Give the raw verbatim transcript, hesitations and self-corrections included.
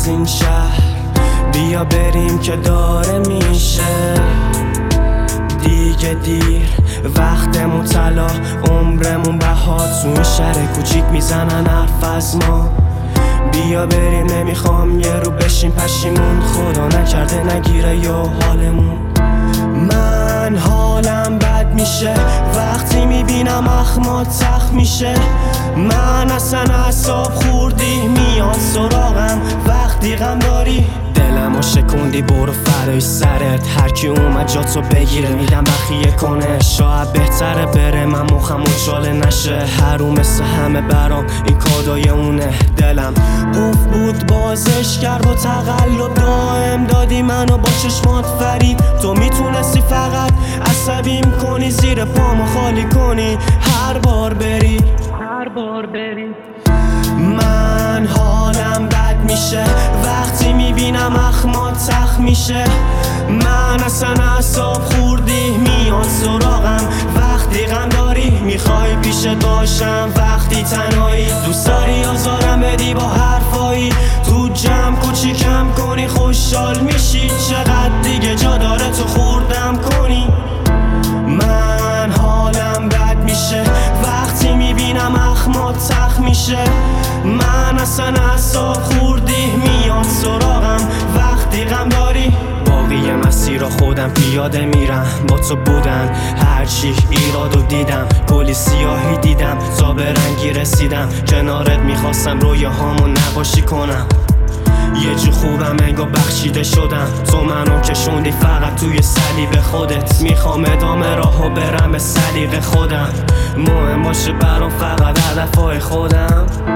این شهر، بیا بریم که داره میشه دیگه دیر. وقتمون طلا، عمرمون بهات، تو این شهر کوچیک میزنن حرف از ما. بیا بریم، نمیخوام یه رو بشیم پشیمون، خدا نکرده نگیره یا حالمون. من حالم بد میشه وقتی میبینم اخمات تخت میشه. من اصلا اعصاب خوردی میاد سراغم وقتی غم داری. دلمو شکوندی، برو فرای سرت، هر کی اومد جاتو بگیره میدم بخیه کنه. شاید بهتره بره، من مخم اجاله نشه. هرو مثل همه برام این کادای اونه. دلم قفل بود بازش کرد و تقلب دائم دادی منو با چشمات فرید. تو میتونستی فقط عصبیم کنی، زیر پامو خالی کنی هر بار بری هر بار بری. من حالم بد میشه وقتی میبینم اخمات تخت میشه. من اصلا اعصاب خوردی میاد سراغم وقتی غم داری. میخوای پیشت باشم وقتی تنهایی، دوست داری آزارم بدی با حرفایی. تو جمع کوچیکم کنی خوشحال میشی، چقدر دیگه جا داره تو خوردم کنی. من حالم بد میشه وقتی میبینم اخمات تخت میشه. من اصلا اعصاب خوردی میاد سراغم وقتی غم داری. باقی مسیر رو خودم پیاده میرم، با تو بودن هرچی ایرادو دیدم. کلی سیاهی دیدم تا به رنگی رسیدم، کنارت میخواستم رویاهامو نباشی کنم. یه جو خوبم انگار بخشیده شدم، تو منو کشوندی فقط توی صلیب خودت. میخوام ادامه راهو برم به سلیقه خودم، مهم باشه برام فقط هدفهای خودم.